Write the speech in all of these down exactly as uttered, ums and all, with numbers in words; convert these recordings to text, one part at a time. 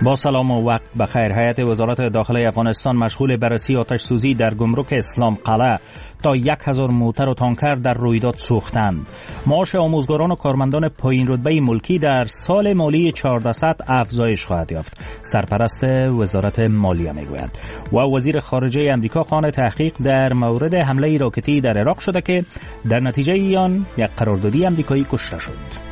با سلام و وقت بخیر. هیئت وزارت داخله افغانستان مشغول بررسی آتش سوزی در گمرک اسلام قلعه. تا یک هزار موتر و تانکر در رویداد سوختند. معاش آموزگاران و کارمندان پایین رتبه ملکی در سال مالی چهاردهصد افزایش خواهد یافت. سرپرست وزارت مالیه میگوید. و وزیر خارجه امریکا خوان تحقیق در مورد حمله راکتی در عراق شده که در نتیجه آن یک قراردادی امریکایی کشته شد.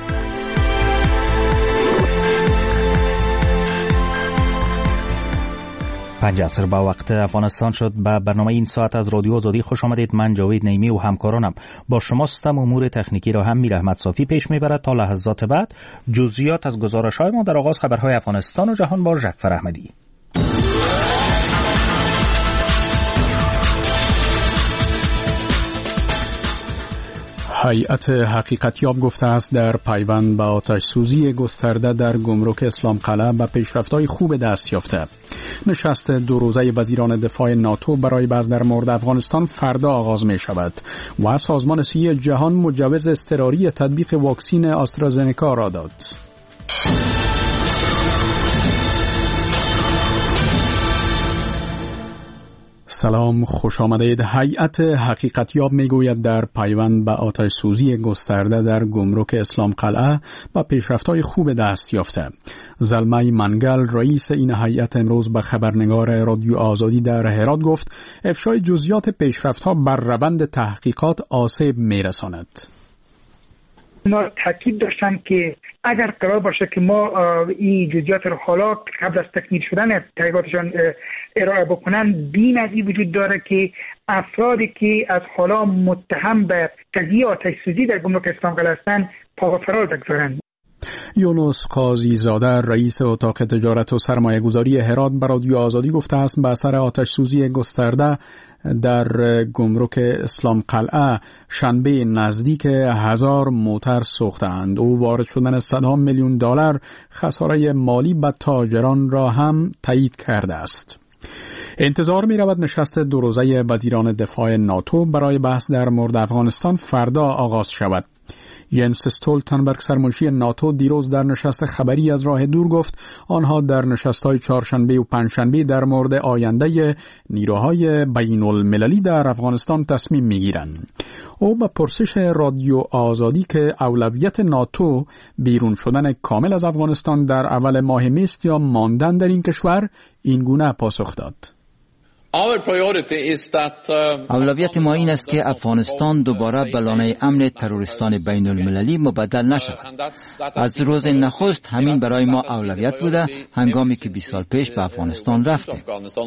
پنج عصر با وقت افغانستان شد. به برنامه این ساعت از رادیو آزادی خوش آمدید. من جاوید نیمی و همکارانم با شماستم. امور تکنیکی را هم میر احمد صافی پیش میبرد. تا لحظات بعد جزئیات از گزارش‌های ما در آغاز خبرهای افغانستان و جهان با ژکفر احمدی. هیئت حقیقتیاب گفته است در پیوند به آتش سوزی گسترده در گمرک اسلام قلعه به پیشرفت‌های خوب دست یافته. نشست دو روزه وزیران دفاع ناتو برای بحث در مورد افغانستان فردا آغاز می شود و سازمان صحی جهان مجوز اضطراری تطبیق واکسن آسترازنکا را داد. سلام، خوش آمدید. هیئت حقیقتیاب میگوید در پیوند به آتش سوزی گسترده در گمرک اسلام قلعه با پیشرفت‌های خوب دست یافته. زلمه منگل رئیس این هیئت امروز به خبرنگار رادیو آزادی در هرات گفت افشای جزئیات پیشرفت‌ها بر روند تحقیقات آسیب میرساند. اونا تاکید داشتن که اگر قرار باشه که ما این جزئیات رو حالا قبل از تکمیل شدن تحقیقاتشان ارائه بکنن، بی‌نظیر وجود داره که افرادی که از حالا متهم به قضیه آتش سوزی در گمرک اسلام قلعه هستند پا به فرار بگذارند. یونس قاضی زاده رئیس اتاق تجارت و سرمایه گذاری هرات به رادیو آزادی گفته است به اثر آتش سوزی گسترده در گمرک اسلام قلعه شنبه نزدیک هزار موتر سوختند. او وارد شدن صدها میلیون دلار خساره مالی به تاجران را هم تایید کرده است. انتظار می رود نشست دو روزه وزیران دفاع ناتو برای بحث در مورد افغانستان فردا آغاز شود. ینس استولتنبرگ سرمنشی ناتو دیروز در نشست خبری از راه دور گفت آنها در نشست‌های چهارشنبه و پنجشنبه در مورد آینده نیروهای بین المللی در افغانستان تصمیم می‌گیرند. او به پرسش رادیو آزادی که اولویت ناتو بیرون شدن کامل از افغانستان در اول ماه مه است یا ماندن در این کشور، این گونه پاسخ داد. اولویت ما این است که افغانستان دوباره به لانه امن تروریستان بین المللی مبدل نشود. از روز نخست همین برای ما اولویت بوده، هنگامی که بیست سال پیش به افغانستان رفتیم.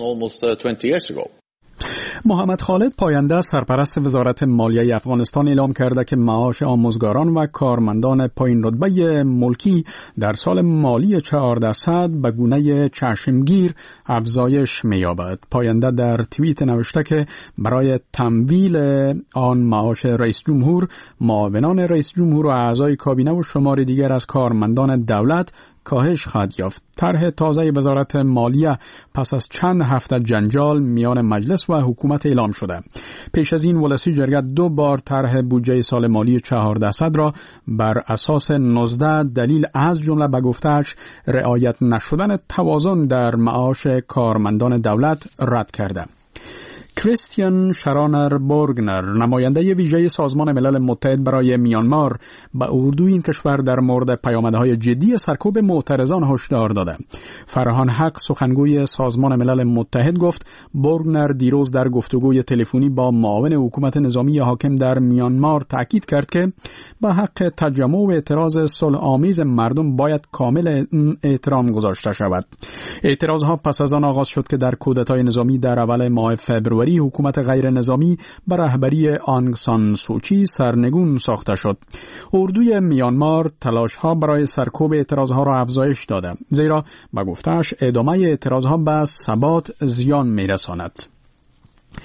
محمد خالد پاینده سرپرست وزارت مالیه افغانستان اعلام کرده که معاش آموزگاران و کارمندان پایین رتبه ملکی در سال مالی چهاردهصد به گونه چشمگیر افزایش می‌یابد. پاینده در توییت نوشته که برای تمویل آن معاش رئیس جمهور، معاونان رئیس جمهور و اعضای کابینه و شمار دیگر از کارمندان دولت کاهش خواهد یافت. طرح تازه وزارت مالیه پس از چند هفته جنجال میان مجلس و حکومت اعلام شده. پیش از این ولسی جرگه دو بار طرح بودجه سال مالی چهاردهصد را بر اساس نوزده دلیل از جمله به گفته‌اش رعایت نشدن توازن در معاش کارمندان دولت رد کرده. کریستیان شرانر بورگنر نماینده ویژه سازمان ملل متحد برای میانمار به اردو این کشور در مورد پیامدهای جدی سرکوب معترضان هشدار داده. فرهان حق سخنگوی سازمان ملل متحد گفت بورگنر دیروز در گفتگوی تلفنی با معاون حکومت نظامی حاکم در میانمار تاکید کرد که به حق تجمع و اعتراض صلح‌آمیز مردم باید کامل احترام گذاشته شود. اعتراضها پس از آن آغاز شد که در کودتای نظامی در اول ماه فوریه حکومت غیر نظامی بر رهبری آنگ سان سوچی سرنگون ساخته شد. اردوی میانمار تلاش‌ها برای سرکوب اعتراضها را افزایش داده، زیرا به گفته‌اش ادامه اعتراضها به ثبات زیان می‌رساند.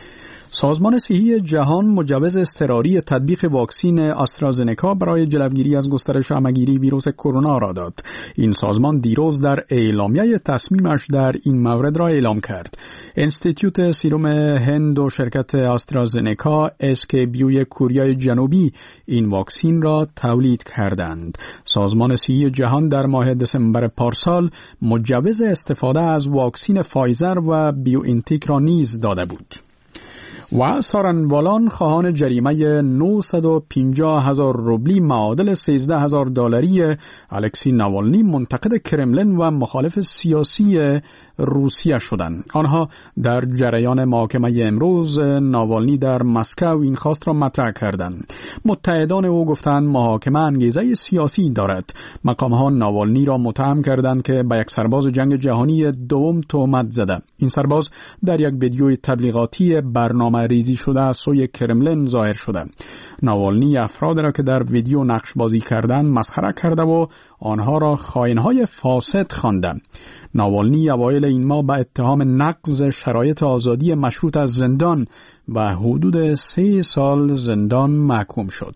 سازمان صحی جهان مجوز اضطراری تطبیق واکسن آسترازنکا برای جلوگیری از گسترش همه‌گیری ویروس کرونا را داد. این سازمان دیروز در اعلامیه تصمیمش در این مورد را اعلام کرد. انستیتوت سیروم هند و شرکت آسترازنکا اسکیبیوی کره جنوبی این واکسن را تولید کردند. سازمان صحی جهان در ماه دسامبر پارسال مجوز استفاده از واکسن فایزر و بیوانتک را نیز داده بود. و سارنوالان خواهان جریمه نهصد و پنجاه هزار روبلی معادل سیزده هزار دلاری الکسی ناوالنی منتقد کرملین و مخالف سیاسی روسیه شدند. آنها در جریان محاکمه امروز ناوالنی در مسکو این خواست را مطرح کردند. متحدان او گفتند محاکمه انگیزه سیاسی دارد. مقامها ناوالنی را متهم کردند که به یک سرباز جنگ جهانی دوم تهمت زده. این سرباز در یک ویدیوی تبلیغاتی برنامه ریزی شده از سوی کرملین ظاهر شده. ناوالنی افراد را که در ویدیو نقش بازی کردند مسخره کرده و آنها را خائن‌های فاسد خوانده. ناوالنی اوایل این ماه به اتهام نقض شرایط آزادی مشروط از زندان و حدود سه سال زندان محکوم شد.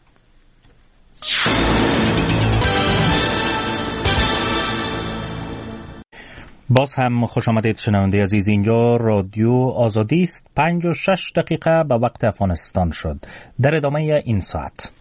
باز هم خوش آمدید شنونده عزیز. اینجا رادیو آزادی است. پنج و شش دقیقه به وقت افغانستان شد. در ادامه این ساعت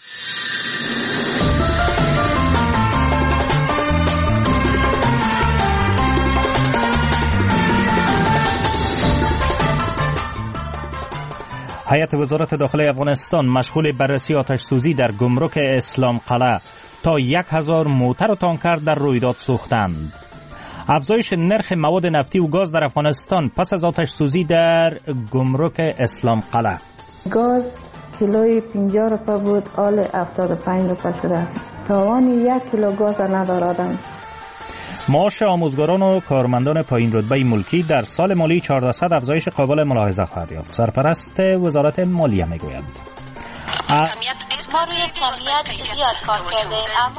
هیئت وزارت داخلی افغانستان مشغول بررسی آتش سوزی در گمرک اسلام قلعه. تا یک هزار موتر و تانکر در رویداد سوختند. افزایش نرخ مواد نفتی و گاز در افغانستان پس از آتش سوزی در گمرک اسلام قلعه. گاز کیلوی پنجاه روپه بود، حال هفتاد و پنج روپه شده. تاوان یک کیلو گاز ندارند. معاش آموزگاران و کارمندان پایین رتبه ملکی در سال مالی چهارصد افزایش قابل ملاحظه خواهد یافت. سرپرست وزارت مالیه میگوید ما روی کمیت زیاد کار کردیم، اما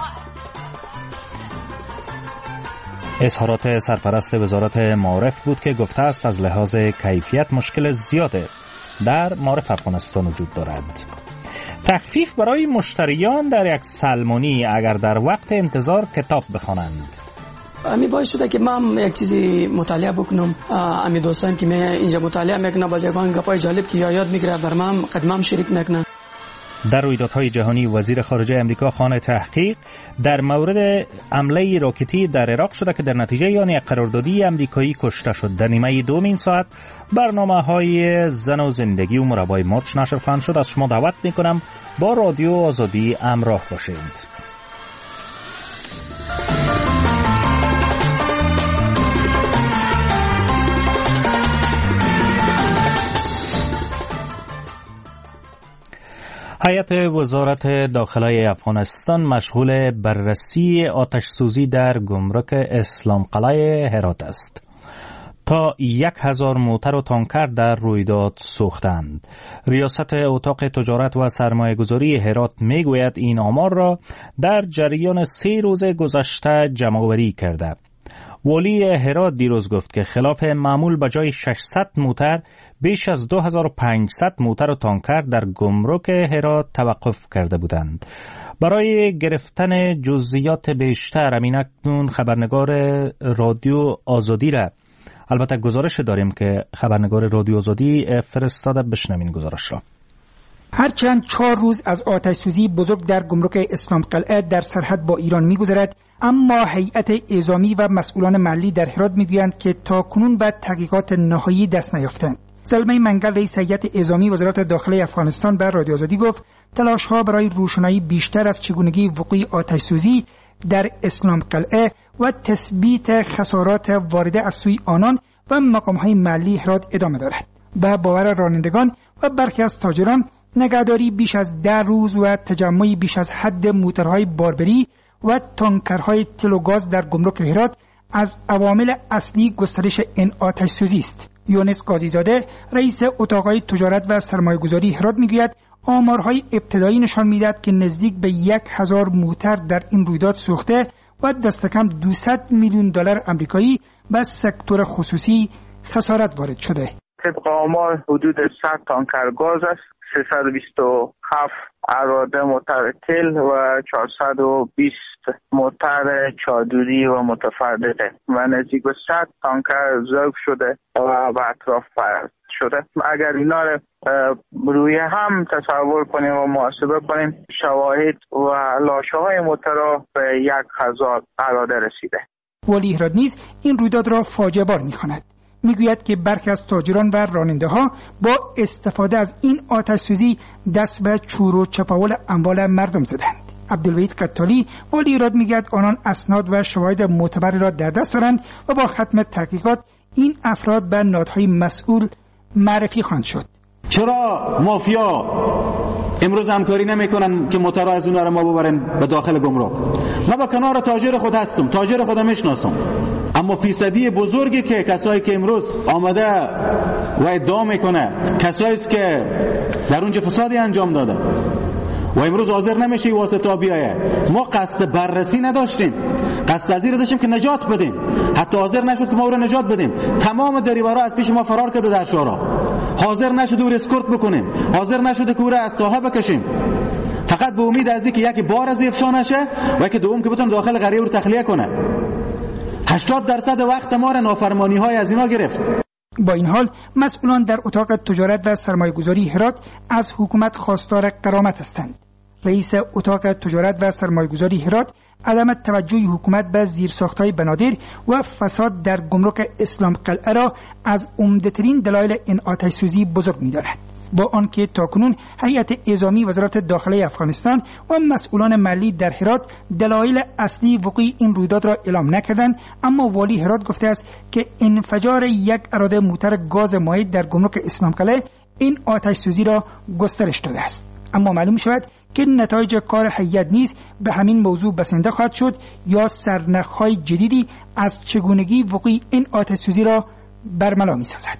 اظهارات سرپرست وزارت معارف بود که گفته است از لحاظ کیفیت مشکل زیاده در معارف افغانستان وجود دارد. تخفیف برای مشتریان در یک سلمونی اگر در وقت انتظار کتاب بخوانند. امی باعث شده که من یک چیزی مطالعه بکنم. امی دوستان که می اینجا مطالعه میکنه باز یگان گپای جالب که یاد میگیره بر من قدمم شریک میکنه. در رویدادهای جهانی وزیر خارجه امریکا خواهان تحقیق در مورد حمله راکتی در عراق شده که در نتیجه آن یک قراردادی امریکایی کشته شد. در نیمه دوم این ساعت برنامه‌های زن و زندگی و مربای مارچ نشر خواهند شد. از شما دعوت میکنم با رادیو آزادی همراه باشید. هیئت وزارت داخلی افغانستان مشغول بررسی آتش سوزی در گمرک اسلام قلعه هرات است. تا یک هزار موتر و تانکر در رویداد سوختند. ریاست اتاق تجارت و سرمایه گذاری هرات می گوید این آمار را در جریان سه روز گذشته جمع آوری کرده. والی هرات دیروز گفت که خلاف معمول به جای ششصد موتر بیش از دو هزار و پانصد موتر و تانکر در گمرک هرات توقف کرده بودند. برای گرفتن جزئیات بیشتر همین اکنون خبرنگار رادیو آزادی را البته گزارش داریم که خبرنگار رادیو آزادی فرستاده. بشنوین گزارش را. هرچند چهار روز از آتش سوزی بزرگ در گمرک اسلام قلعه در سرحد با ایران می‌گذرد، اما هیئت اعزامی و مسئولان محلی در هرات می‌گویند که تا کنون به تحقیقات نهایی دست نیافتند. سلمه منگل رئیس هیئت اعزامی وزارت داخلی افغانستان به رادیو آزادی گفت تلاش‌ها برای روشنایی بیشتر از چگونگی وقوع آتش سوزی در اسلام قلعه و تثبیت خسارات وارده از سوی آنان و مقام‌های محلی هرات ادامه دارد. به باور رانندگان و برخی از تاجران، نگهداری بیش از ده روز و تجمع بیش از حد موترهای باربری و تانکرهای تل و گاز در گمرک هرات از عوامل اصلی گسترش این آتش سوزی است. یونس قاضیزاده رئیس اتاقهای تجارت و سرمایه‌گذاری هرات میگوید آمارهای ابتدایی نشان میدهد که نزدیک به یک هزار موتر در این رویداد سوخته و دست کم دویست میلیون دلار آمریکایی به سکتور خصوصی خسارت وارد شده. طبق آمار حدود صد تانکر گاز است، سیصد و بیست و هفت اراده موتر تل و چهارصد و بیست موتر چادری و متفرقه و نزدیک به صد تانکر ذوب شده و به اطراف فرد شده. اگر اینا رو روی هم تصور کنیم و محاسبه کنیم، شواهد و لاشه های موترها به یک هزار اراده رسیده. والی هرات نیز این رویداد را فاجعه بار می‌خواند. میگوید که برخی از تاجران و راننده ها با استفاده از این آتش سوزی دست به چور و چپاول اموال مردم زدند. عبدالوحید قتالی والی هرات میگوید آنان اسناد و شواهد معتبری را در دست دارند و با ختم تحقیقات این افراد به نهادهای مسئول معرفی خواهند شد. چرا مافیا امروز همکاری نمیکنن که موتر از اونها را ما ببرن به داخل گمرک؟ من با کنار تاجر خود هستم، تاجر خودم میشناسم، اما فیصدی بزرگی که کسایی که امروز آمده و ادعا میکنه کسایی است که در اونجا فسادی انجام داده و امروز حاضر نمیشه واسطه بیایه. ما قصد بررسی نداشتیم، قصد از این داشتیم که نجات بدیم، حتی حاضر نشد که ما او را نجات بدیم. تمام دریورا از پیش ما فرار کرده در شورا، حاضر نشد او را اسکورت بکنیم، حاضر نشد که او را از ساحه بکشیم، فقط به امید از اینکه یکی بار از افشا نشه و یکی دوم که بتونه داخل قریه رو تخلیه کنه. هشتاد درصد وقت ما را نافرمانی های از اینا گرفت. با این حال مسئولان در اتاق تجارت و سرمایه‌گذاری هرات از حکومت خواستار غرامت هستند. رئیس اتاق تجارت و سرمایه‌گذاری هرات عدم توجه حکومت به زیرساخت‌های بنادر و فساد در گمرک اسلام قلعه را از عمده‌ترین دلایل این آتش سوزی بزرگ می‌داند. با آنکه تاکنون هیئت اعزامی وزارت داخله افغانستان و مسئولان محلی در هرات دلایل اصلی وقوع این رویداد را اعلام نکردند، اما والی هرات گفته است که انفجار یک اراده موتر گاز مایع در گمرک اسلام قلعه این آتش سوزی را گسترش داده است. اما معلوم شود که نتایج کار هیئت نیز به همین موضوع بسنده خواهد شد یا سرنخ‌های جدیدی از چگونگی وقوع این آتش سوزی را برملا می‌سازد.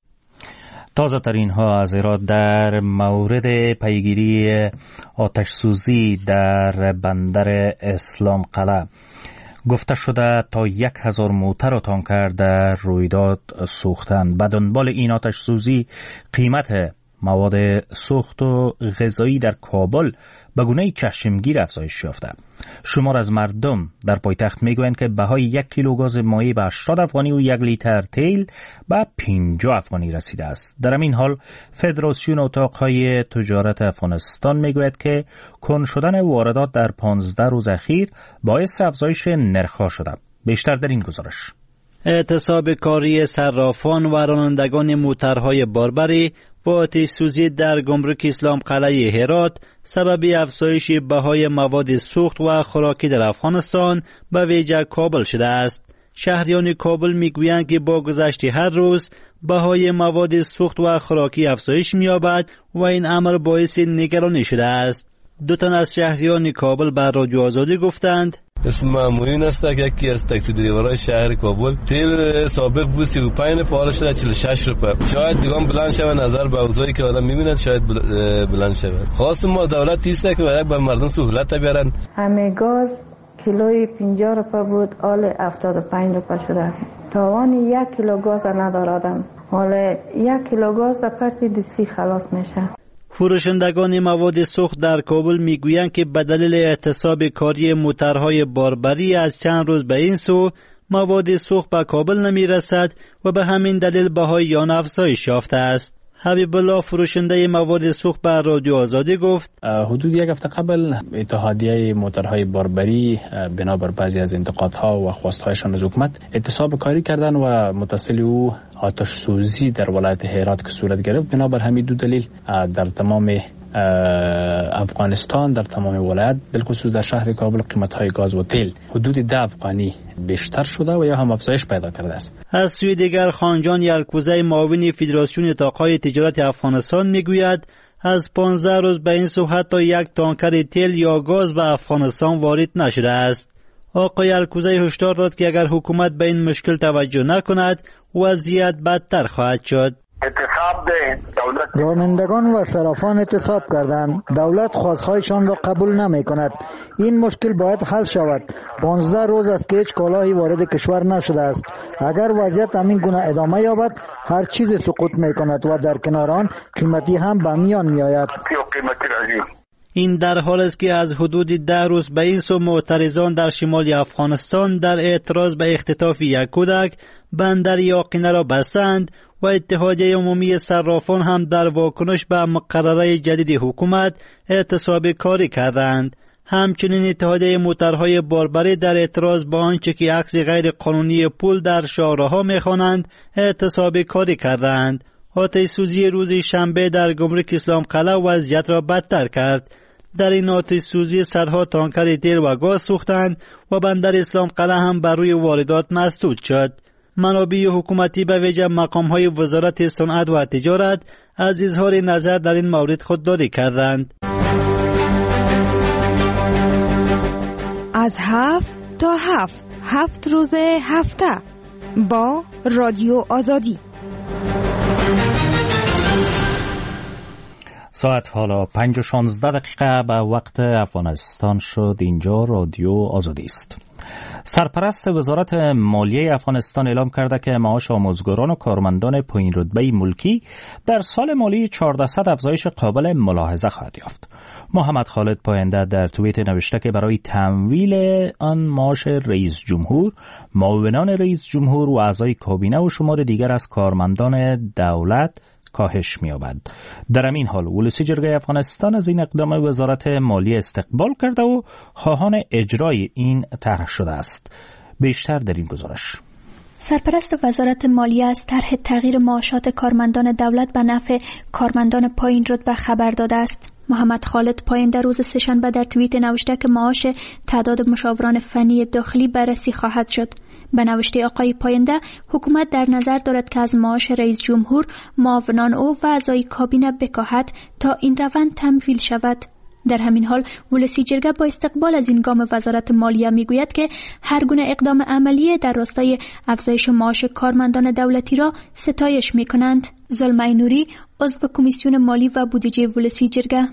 تازه ترین ها از هرات در مورد پیگیری آتش سوزی در بندر اسلام قلعه گفته شده تا یک هزار موتر و تانکر در رویداد سوختند. به دنبال این آتش سوزی قیمت مواد سوخت و غذایی در کابل به گونه چشمگیر افزایش یافته. شمار از مردم در پایتخت میگویند که بهای یک کیلو گاز مایع به هشتاد افغانی و یک لیتر تیل به پنجاه افغانی رسیده است. در این حال فدراسیون اتاقهای تجارت افغانستان میگوید که کند شدن واردات در پانزده روز اخیر باعث افزایش نرخ‌ها شده. بیشتر در این گزارش. اعتصاب کاری صرافان و رانندگان موترهای باربری با آتش سوزی در گمرک اسلام قلعه هرات سبب افزایش بهای مواد سوخت و خوراکی در افغانستان به ویژه کابل شده است. شهریان کابل میگویند که با گذشت هر روز بهای مواد سوخت و خوراکی افزایش می‌یابد و این امر باعث نگرانی شده است. دو تن از شهریان کابل بر رادیو آزادی گفتند اسم مامورین است که یکی از تاکسی دریورای شهر کابل تیل سابق بود سی و پنج پاره شده چهل و شش روپیه. شاید دیگه بلند شود نظر به اوضاعی که آدم می‌بیند شاید بلند شود. خواست ما دولت تیسته که برای به مردم سهولت بیارن. همه گاز کیلوی پنجاه روپیه بود، حال هفتاد و پنج روپیه شده. تاوان یک کیلو گاز ندارادم، حالا یک کیلو گاز در پس سی خلاص میشه. فروشندگان مواد سوخت در کابل میگویند که به دلیل اعتصاب کاری موترهای باربری از چند روز به این سو مواد سوخت به کابل نمیرسد و به همین دلیل بهای آن افزایش یافته است. حبیب الله فروشنده مواد سوخت بر رادیو آزادی گفت حدود یک هفته قبل اتحادیه موترهای باربری بنابر بعضی از انتقادها و خواستهایشان از حکومت اعتصاب کاری کردن و متصل او آتش سوزی در ولایت هرات که صورت گرفت. بنابر همین دو دلیل در تمام افغانستان در تمام ولایت بالخصوص در شهر کابل قیمت‌های گاز و تیل حدود ده افغانی بیشتر شده و یا هم افزایش پیدا کرده است. از سوی دیگر خانجان یلکوزه معاون فدراسیون اتاقهای تجارت افغانستان میگوید از پانزده روز به این سو حتی یک تانکر تیل یا گاز به افغانستان وارد نشده است. آقای یلکوزه هشدار داد که اگر حکومت به این مشکل توجه نکند وضعیت بدتر خواهد شد. اعتصاب دولت رانندگان و صرافان اعتصاب کردند. دولت خواستهایشان را قبول نمی کند. این مشکل باید حل شود. پانزده روز است که هیچ کالاهی وارد کشور نشده است. اگر وضعیت همین گونه ادامه یابد هر چیز سقوط می کند و در کنار آن قیمتی هم به میان می آید. این در حال است که از حدود ده روز به این سو معترضان در شمال افغانستان در اعتراض به اختطاف یک کودک بندر یاقینه را بستند و اتحادیه عمومی صرافان هم در واکنش به مقرره جدید حکومت اعتصاب کاری کردند. همچنین اتحادیه موترهای باربری در اعتراض با آنچه که عکس غیر قانونی پول در شاهراه‌ها می‌خوانند اعتصاب کاری کردند. آتش سوزی روز شنبه در گمرک اسلام قلعه وضعیت را بدتر کرد. در این آتش سوزی صدها تانکر تیل و گاز سوختند و بندر اسلام قلعه هم بر روی واردات مسدود شد. منابع حکومتی به ویژه مقام‌های وزارت صنعت و تجارت از اظهار نظر در این مورد خودداری کردند. از هفت تا هفت هفت روز هفته با رادیو آزادی. ساعت حالا پنج و شانزده دقیقه به وقت افغانستان شد. اینجا رادیو آزادی است. سرپرست وزارت مالیه افغانستان اعلام کرده که معاش آموزگاران و کارمندان پایین رتبه ملکی در سال مالی چهارصد افزایش قابل ملاحظه خواهد یافت. محمد خالد پاینده در توییت نوشته که برای تمویل آن معاش رئیس جمهور، معاونان رئیس جمهور و اعضای کابینه و شمار دیگر از کارمندان دولت کاهش می‌یابد. در همین حال ولسی جرگه افغانستان از این اقدام وزارت مالیه استقبال کرده و خواهان اجرای این طرح شده است. بیشتر در این گزارش. سرپرست وزارت مالیه از طرح تغییر معاشات کارمندان دولت به نفع کارمندان پایین رتبه خبر داده است. محمد خالد پاینده روز سه‌شنبه در توییت نوشته که معاش تعداد مشاوران فنی داخلی بررسی خواهد شد. به نوشته آقای پاینده، حکومت در نظر دارد که از معاش رئیس جمهور، معاونان او و اعضای کابینه بکاهد تا این روند تمویل شود. در همین حال ولسی جرگه با استقبال از این گام وزارت مالیه میگوید که هر گونه اقدام عملی در راستای افزایش معاش کارمندان دولتی را ستایش میکنند. زلمه نوری، عضو کمیسیون مالی و بودجه ولسی جرگه: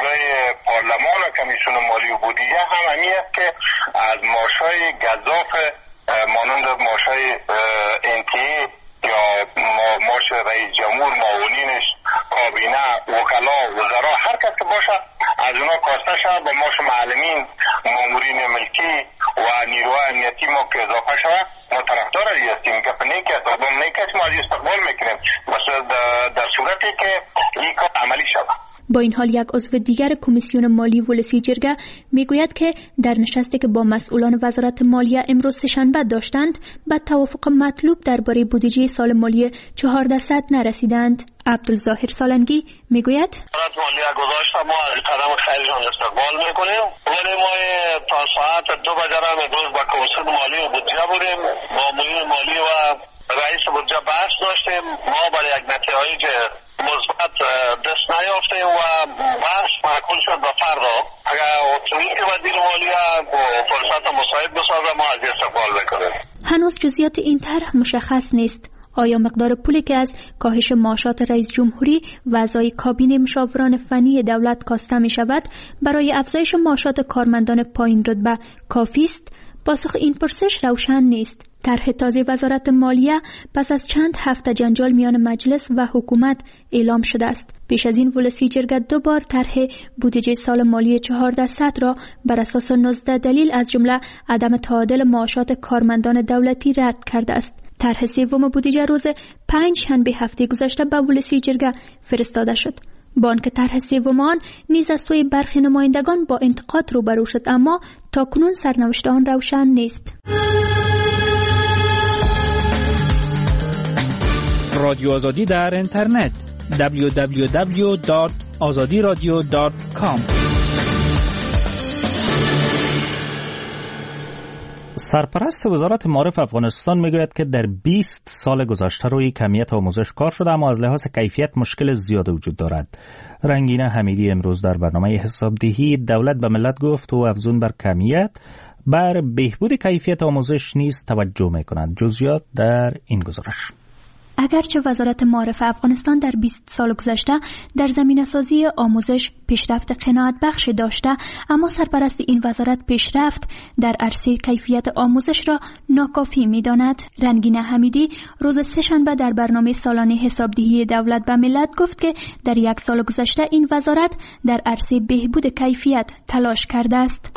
پارلمان و کمیسیون مالی و بودجه هم همین است که از معاش‌های گزاف مانند معاش‌های انتهایی یا معاش رئیس جمهور، معاونینش، کابینه، وکلا، وزرا، هر کس که باشه از اونا کاسته شود به معاش معلمین، مامورین ملکی و نیروهای امنیتی ما که اضافه شود. ما طرفدار هستیم که نیک است، اقدام نیک است، ما از استقبال میکنیم بس در صورتی که این کار عملی شود. با این حال یک عضو دیگر کمیسیون مالی ولسی جرگه میگوید که در نشستی که با مسئولان وزارت مالیه امروز سه‌شنبه داشتند به توافق مطلوب درباره بودجه سال مالی چهارصد نرسیدند. عبدالظاهر سالنگی میگوید وزارت مالیه گذاشته، ما از قدم خیرشان استقبال میکنیم، ولی ما تا ساعت دو بجه را امروز با کمیسیون مالی و بودجه بودیم، با معاون مالی و رئیس بودجه بحث داشتیم. ما برای یک نتیجه که مثبت دست نیافتیم و بحث معقول شد به فردا. اگر اتوریت وزیر مالیه فرصت مساعد بسازه ما از استقبال میکنیم. هنوز جزئیات این طرح مشخص نیست. آیا مقدار پولی که از کاهش معاشات رئیس جمهوری و اعضای کابینه مشاوران فنی دولت کاسته می شود برای افزایش معاشات کارمندان پایین رتبه کافی است؟ پاسخ این پرسش روشن نیست. طرح تازه وزارت مالیه پس از چند هفته جنجال میان مجلس و حکومت اعلام شده است. پیش از این ولسی جرگه دو بار طرح بودجه سال مالی چهارصد را بر اساس نوزده دلیل از جمله عدم تعادل معاشات کارمندان دولتی رد کرده است. طرح سوم بودجه روز پنج شنبه هفته گذشته به ولسی جرگه فرستاده شد. با آنکه طرح سوم آن نیز از سوی برخی نمایندگان با انتقاد روبرو شد، اما تاکنون سرنوشت آن روشن نیست. رادیو آزادی در اینترنت دبلیو دبلیو دبلیو دات آزادی رادیو دات کام. سرپرست وزارت معارف افغانستان میگوید که در بیست سال گذشته روی کمیت آموزش کار شده، اما از لحاظ کیفیت مشکل زیاد وجود دارد. رنگینه حمیدی امروز در برنامه حسابدهی دولت به ملت گفت و افزون بر کمیت بر بهبود کیفیت آموزش نیز توجه میکند. جزئیات در این گزارش. اگرچه وزارت معارف افغانستان در بیست سال گذشته در زمینه‌سازی آموزش پیشرفت قناعت بخش داشته، اما سرپرست این وزارت پیشرفت در عرصه کیفیت آموزش را ناکافی می‌داند. رنگین حمیدی روز سه‌شنبه در برنامه سالانه حسابدهی دولت به ملت گفت که در یک سال گذشته این وزارت در عرصه بهبود کیفیت تلاش کرده است.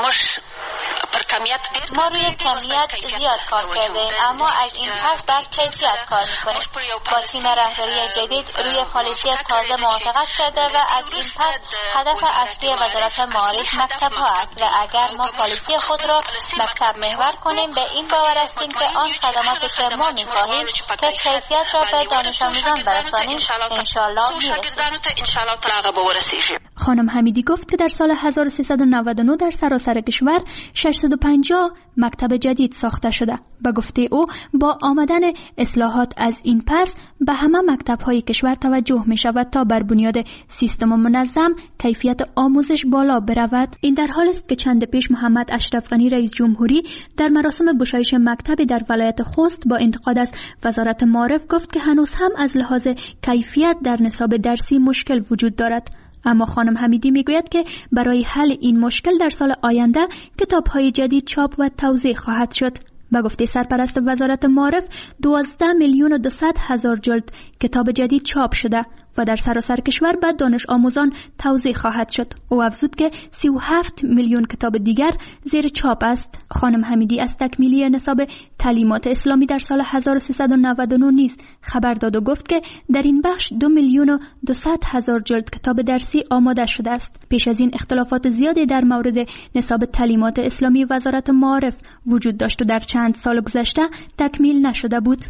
ما روی کمیت زیاد کار کردیم، اما از این پس بر کیفیت کار میکنیم. با تیم رهبری جدید روی پالیسی تازه موافقت کرده و از این پس هدف اصلی وزارت معارف مکتب ها است و اگر ما پالیسی خود را مکتب محور کنیم به این باور هستیم که آن خدماتی که ما میخواهیم که کیفیت را به دانش آموزان برسانیم انشالله میرسیم. خانم حمیدی گفت که در سال هزار و سیصد و نود و نه در سراسر کشور ششصد و پنجاه مکتب جدید ساخته شده. به گفته او با آمدن اصلاحات از این پس به همه مکتب‌های کشور توجه می شود تا بر بنیاد سیستم منظم کیفیت آموزش بالا برود. این در حال است که چند پیش محمد اشرف غنی رئیس جمهوری در مراسم گشایش مکتبی در ولایت خوست با انتقاد از وزارت معارف گفت که هنوز هم از لحاظ کیفیت در نصاب درسی مشکل وجود دارد. اما خانم حمیدی میگوید که برای حل این مشکل در سال آینده کتاب‌های جدید چاپ و توزیع خواهد شد. به گفته سرپرست وزارت معارف دوازده میلیون و دویست هزار جلد کتاب جدید چاپ شده و در سراسر کشور به دانش آموزان توزیع خواهد شد. او افزود که سی و هفت میلیون کتاب دیگر زیر چاپ است. خانم حمیدی از تکمیلی نصاب تعلیمات اسلامی در سال هزار و سیصد و نود و نه نیز خبر داد و گفت که در این بخش دو میلیون و دویست هزار جلد کتاب درسی آماده شده است. پیش از این اختلافات زیادی در مورد نصاب تعلیمات اسلامی وزارت معارف وجود داشت و در چند سال گذشته تکمیل نشده بود.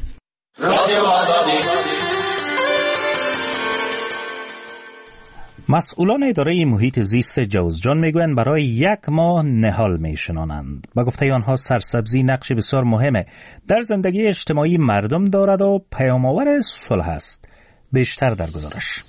مسئولان اداره محیط زیست جوزجان میگویند برای یک ماه نهال میشنانند. با گفته آنها سرسبزی نقش بسیار مهمه در زندگی اجتماعی مردم دارد و پیام‌آور صلح است. بیشتر در گزارش.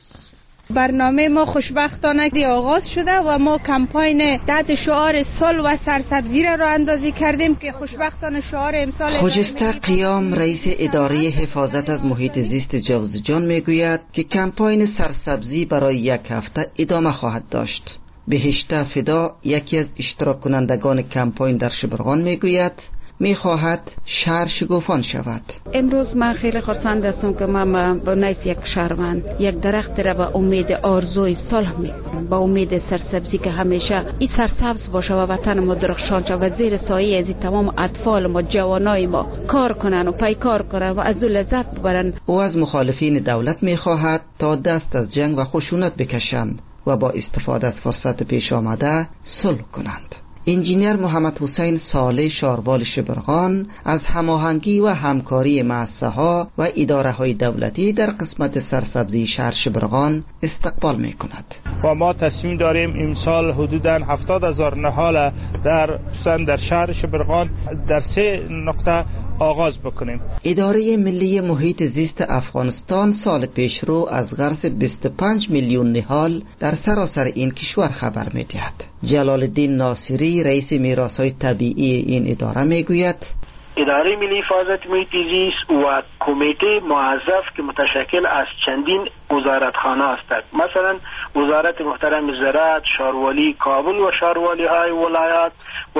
برنامه ما خوشبختانه آغاز شده و ما کمپاین تحت شعار صلح و سرسبزی را راه اندازی کردیم که خوشبختانه شعار امسال خجسته قیام رئیس اداره حفاظت از محیط زیست جوزجان میگوید که کمپاین سرسبزی برای یک هفته ادامه خواهد داشت. بهشته فدا یکی از اشتراک کنندگان کمپاین در شبرغان میگوید میخواهد شهر شگوفان شود. امروز من خیلی خرسند هستم که من با نیست یک شهروند یک درخت را به امید آرزوی صلح میکنم، با امید سرسبزی که همیشه این سرسبز باشه و وطن ما درخشان شود و زیر سایه از تمام اطفال ما جوانای ما کار کنن و پیکار کنن و از لذت ببرن. او از مخالفین دولت میخواهد تا دست از جنگ و خشونت بکشند و با استفاده از فرصت پیش آمده صلح کنند. انجینیر محمد حسین صالح شاروال شبرغان از هماهنگی و همکاری مؤسسه‌ها و اداره‌های دولتی در قسمت سرسبزی شهر شبرغان استقبال می‌کند. و ما تصمیم داریم امسال حدوداً هفتاد هزار نهال در در شهر شبرغان در سه نقطه آغاز بکنیم. اداره ملی محیط زیست افغانستان سال پیشرو از غرس بیست و پنج میلیون نهال در سراسر این کشور خبر می‌دهد. جلال الدین ناصری رئیس میراث‌های طبیعی این اداره میگوید اداره ملی حفاظت محیط زیست و کمیته موظف که متشکل از چندین وزارتخانه است، مثلا وزارت محترم زراعت، شاروالی کابل و شاروالی های ولایات و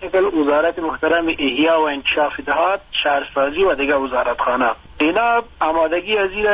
وزارت محترم احیا و انکشاف دهات، شهرسازی و دیگر وزارتخانه. اینا آمادگی از این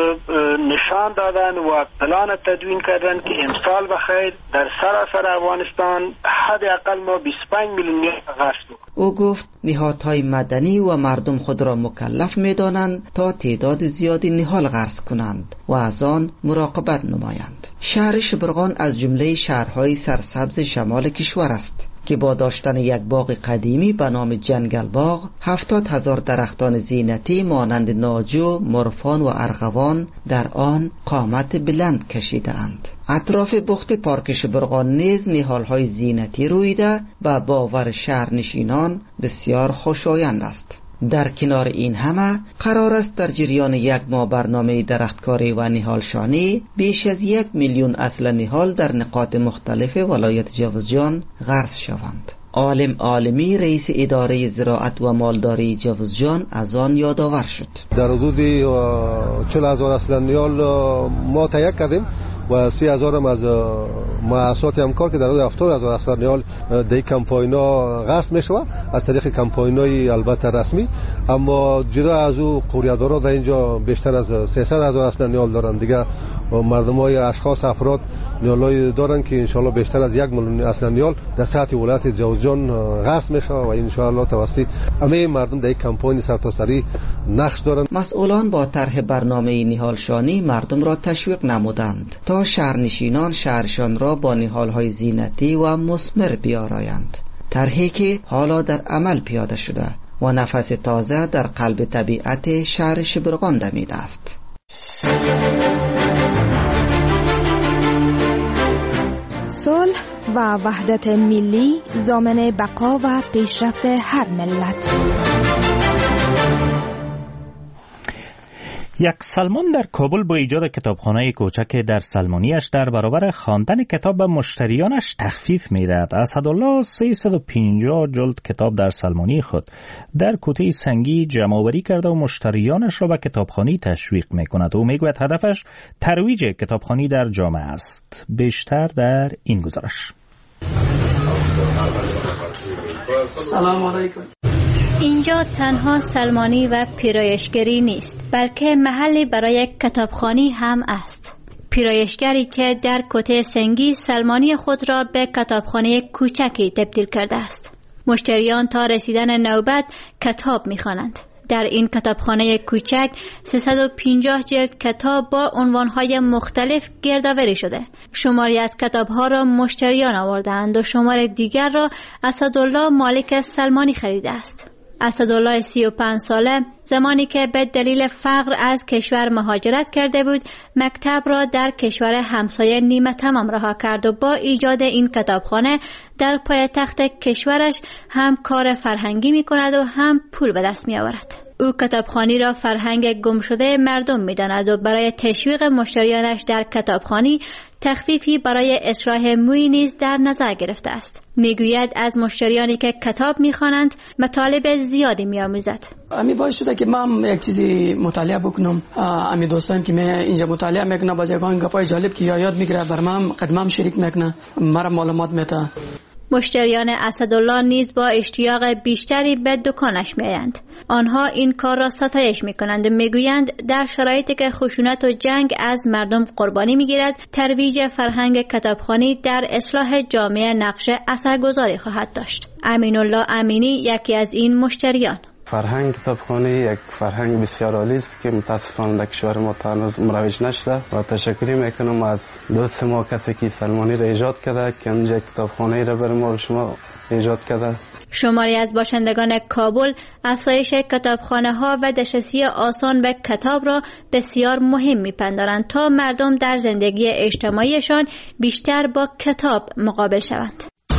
نشان دادن و پلان تدوین کردن که امسال بخیر در سراسر افغانستان حداقل ما بیست و پنج میلیون غرس بکنیم. او گفت نهادهای مدنی و مردم خود را مکلف می‌دانند تا تعداد زیادی نهال غرس کنند و از آن مراقبت نمایند. شهر شبرغان از جمله شهرهای سرسبز شمال کشور است که با داشتن یک باغ قدیمی به نام جنگل باغ هفتاد هزار درختان زینتی مانند ناجو، مرفان و ارغوان در آن قامت بلند کشیده اند. اطراف بخت پارک شبرغان نیز نهال‌های زینتی رویده و باور شهرنشینان بسیار خوشایند است. در کنار این همه قرار است در جریان یک ماه برنامه درختکاری و نهالشانی بیش از یک میلیون اصل نهال در نقاط مختلف ولایت جوزجان غرس شوند. عالم عالمی رئیس اداره زراعت و مالداری جوزجان از آن یادآور شد. در حدود چهل هزار اصل نهال ما تهیه کردیم و سی هزار هم از مؤسسات همکار که در حدود هفتاد هزار اصل نهال در کمپاین‌ها غرس می‌شود از طریق کمپاین‌های البته رسمی، اما جدا از او قوریه‌دارا در اینجا بیشتر از سیصد هزار اصل نهال دارند. دیگه مردمای اشخاص افراد نیالای دارن که انشالله بیشتر از یک میلیون اصل نیال در سطح ولایت جوزجان غرس میشه و انشالله توسط همه مردم در یک کمپاین سرتاسری نقش دارن. مسئولان با طرح برنامه نهالشانی مردم را تشویق نمودند تا شهرنشینان شهرشان را با نهالهای زینتی و مثمر بیارایند. طرحی که حالا در عمل پیاده شده و نفس تازه در قلب طبیعت شهر شبرغان دمیده است. صلح و وحدت ملی ضامن بقا و پیشرفت هر ملت. یک سلمان در کابل با ایجاد کتابخانه کوچک در سلمانیش در برابر خواندن کتاب به مشتریانش تخفیف می‌دهد. اسدالله سیصد و پنجاه جلد کتاب در سلمانی خود در کوته سنگی جمع‌آوری کرده و مشتریانش را به کتابخوانی تشویق می‌کند. او می‌گوید هدفش ترویج کتابخوانی در جامعه است. بیشتر در این گزارش. سلام علیکم. اینجا تنها سلمانی و پیرایشگری نیست، بلکه محلی برای کتابخوانی هم است. پیرایشگری که در کوته سنگی سلمانی خود را به کتابخانه کوچکی تبدیل کرده است. مشتریان تا رسیدن نوبت کتاب می‌خوانند. در این کتابخانه کوچک سیصد و پنجاه جلد کتاب با عنوان‌های مختلف گردآوری شده. شماری از کتاب‌ها را مشتریان آوردند و شمار دیگر را اسدالله مالک سلمانی خریده است. اسدالله سی و پنج ساله زمانی که به دلیل فقر از کشور مهاجرت کرده بود، مکتب را در کشور همسایه نیمه تمام رها کرد و با ایجاد این کتابخانه در پایتخت کشورش هم کار فرهنگی می کند و هم پول به دست می آورد. او کتابخوانی را فرهنگ گم شده مردم می داند و برای تشویق مشتریانش در کتابخوانی تخفیفی برای اصلاح موی نیز در نظر گرفته است. میگوید از مشتریانی که کتاب میخوانند مطالب زیادی میآموزد. امی باعث شده که من یک چیزی مطالعه بکنم. امی دوستان که من اینجا مطالعه میکنه باز یگان گپای جالب که یاد میگیره بر من قدمم شریک میکنه، مرا معلومات میده. مشتریان اسدالله نیز با اشتیاق بیشتری به دکانش میآیند. آنها این کار را ستایش میکنند و میگویند در شرایطی که خشونت و جنگ از مردم قربانی میگیرد، ترویج فرهنگ کتابخوانی در اصلاح جامعه نقش اثرگذاری خواهد داشت. امین الله امینی یکی از این مشتریان. فرهنگ کتابخوانی یک فرهنگ بسیار عالی است که متاسفانه در کشور ما هنوز مروج نشده و تشکر میکنم از دوست ما کسی که سلمانی را ایجاد کرده که اونجا کتابخانه را برای ما شما ایجاد کرده. شماری از باشندگان کابل افزایش کتابخانه ها و دسترسی آسان به کتاب را بسیار مهم میپندارند تا مردم در زندگی اجتماعیشان بیشتر با کتاب مقابل شوند.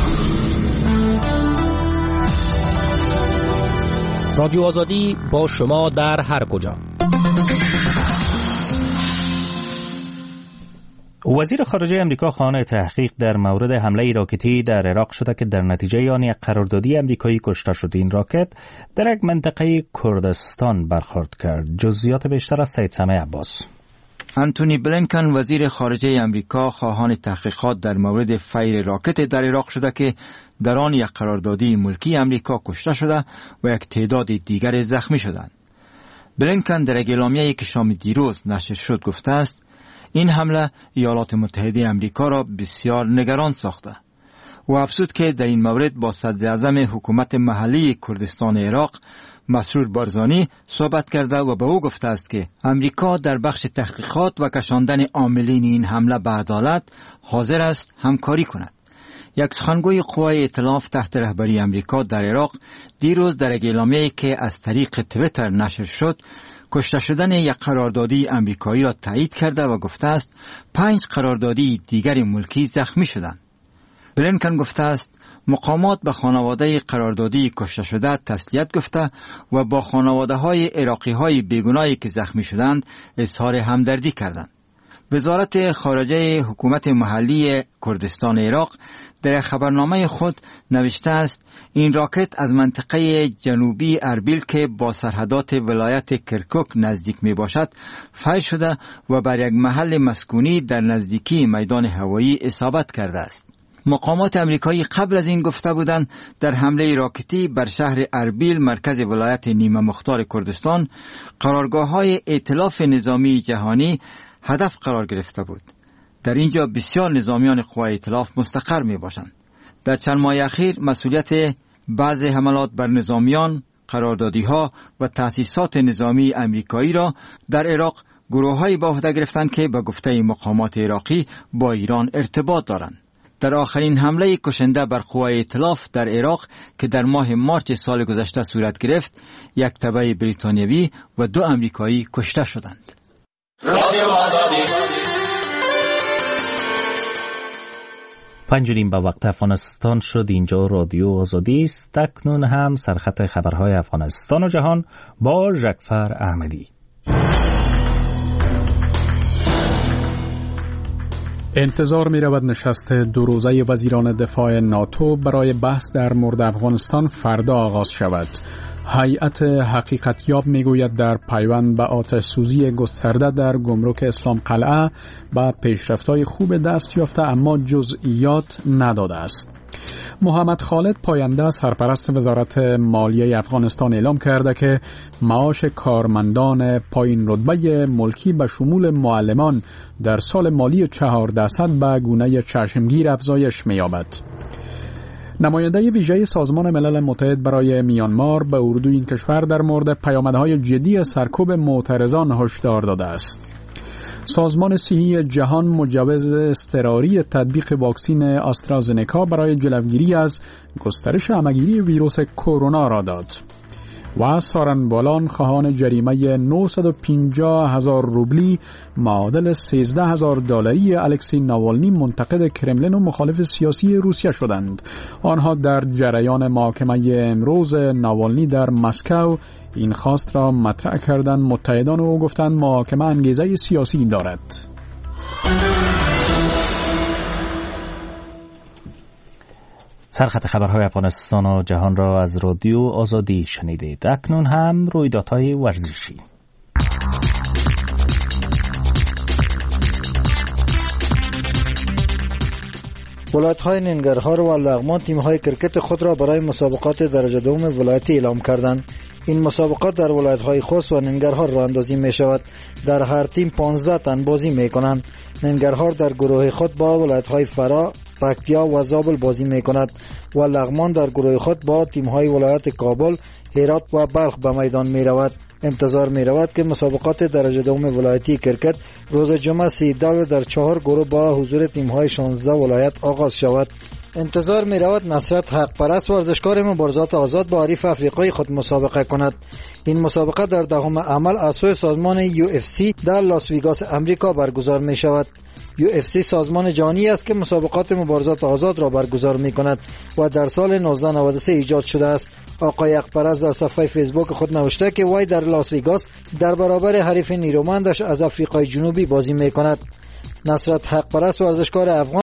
رادیو آزادی با شما در هر کجا. وزیر خارجه امریکا خواهان تحقیق در مورد حمله راکتی در عراق شده که در نتیجه آن یک قراردادی امریکایی کشته شد. این راکت در یک منطقه کردستان برخورد کرد. جزئیات بیشتر از سید سمیع عباس. انتونی بلینکن وزیر خارجه امریکا خواهان تحقیقات در مورد فیر راکت در عراق شده که در آن یک قراردادی ملکی امریکا کشته شده و یک تعداد دیگر زخمی شدند. بلینکن در یک اعلامیه‌ای که شام دیروز نشر شد گفته است این حمله ایالات متحده امریکا را بسیار نگران ساخته و افزود که در این مورد با صدر اعظم حکومت محلی کردستان عراق مسرور بارزانی صحبت کرده و به او گفته است که امریکا در بخش تحقیقات و کشاندن عاملین این حمله به عدالت حاضر است همکاری کند. یک سخنگوی قوای ائتلاف تحت رهبری امریکا در عراق دیروز در یک اعلامیه‌ای که از طریق توییتر نشر شد کشته شدن یک قراردادی امریکایی را تایید کرده و گفته است پنج قراردادی دیگر ملکی زخمی شدند. بلینکن گفته است مقامات به خانواده قراردادی کشته شده تسلیت گفته و با خانواده های عراقی های بیگناهی که زخمی شدند اظهار همدردی کردند. وزارت خارجه حکومت محلی کردستان عراق در خبرنامه خود نوشته است این راکت از منطقه جنوبی اربیل که با سرحدات ولایت کرکوک نزدیک می باشد فاش شده و بر یک محل مسکونی در نزدیکی میدان هوایی اصابت کرده است. مقامات امریکایی قبل از این گفته بودند در حمله راکتی بر شهر اربیل مرکز ولایت نیمه مختار کردستان قرارگاه‌های ائتلاف نظامی جهانی هدف قرار گرفته بود. در اینجا بسیار نظامیان قوای ائتلاف مستقر می باشند. در چند ماه اخیر مسئولیت بعض حملات بر نظامیان، قراردادی‌ها و تأسیسات نظامی امریکایی را در عراق گروه‌هایی به عهده گرفتند که به گفته مقامات عراقی با ایران ارتباط دارند. در آخرین حمله کشنده بر قوای ائتلاف در عراق که در ماه مارچ سال گذشته صورت گرفت، یک تبع بریتانیایی و دو امریکایی کشته شدند. پنج نیم به وقت افغانستان شد. اینجا رادیو آزادی است. اکنون هم سرخط خبرهای افغانستان و جهان با ژکفر احمدی. انتظار می رود نشست دو روزه وزیران دفاع ناتو برای بحث در مورد افغانستان فردا آغاز شود. هیئت حقیقتیاب می گوید در پیوند به آتش سوزی گسترده در گمرک اسلام قلعه با پیشرفت‌های خوب دست یافته اما جزئیات نداده است. محمد خالد پاینده سرپرست وزارت مالیه افغانستان اعلام کرده که معاش کارمندان پایین رتبه ملکی به شمول معلمان در سال مالی چهارده صد به گونه چشمگیر افزایش می‌یابد. نماینده ویژه سازمان ملل متحد برای میانمار به اردو این کشور در مورد پیامدهای جدی سرکوب معترضان هشدار داده است. سازمان صحی جهان مجوز اضطراری تطبیق واکسن آسترازنکا برای جلوگیری از گسترش همه‌گیری ویروس کرونا را داد. و سارنبالان خواهان جریمه نهصد و پنجاه هزار روبلی معادل سیزده هزار دلاری الکسی ناوالنی منتقد کرملین و مخالف سیاسی روسیه شدند. آنها در جریان محاکمه امروز ناوالنی در مسکو این خواست را مطرح کردند. متحدان او گفتند محاکمه انگیزه سیاسی دارد. سرخط خبرهای افغانستان و جهان را از رادیو آزادی شنیدید. اکنون هم رویدادهای ورزشی. ولایت‌های ننگرهار و لغمان تیم‌های کرکت خود را برای مسابقات درجه دوم ولایتی اعلام کردند. این مسابقات در ولایت‌های خوست و ننگرهار راه اندازی می‌شود. در هر تیم پانزده تن بازی می‌کنند. ننگرهار در گروه خود با ولایت‌های فرا، پکتیا و زابل بازی می‌کند و لغمان در گروه خود با تیم‌های ولایت کابل، هرات و بلخ به میدان می‌رود. انتظار می‌رود که مسابقات درجه دوم ولایتی کرکت روز جمعه سیزده در چهار گروه با حضور تیم‌های شانزده ولایت آغاز شود. انتظار می‌رود نصرت حق پرست ورزشکار مبارزات آزاد با حریف افریقایی خود مسابقه کند. این مسابقه در دهم عمل از سوی سازمان یو اف سی در لاس ویگاس امریکا برگزار می‌شود. یو اف سی سازمان جهانی است که مسابقات مبارزات آزاد را برگزار می‌کند و در سال نوزده نود و سه ایجاد شده است. آقای حق‌پرست در صفحه فیسبوک خود نوشته که وی در لاس ویگاس در برابر حریف نیرومندش از آفریقای جنوبی بازی می‌کند. نصرت حق‌پرست ورزشکار افغان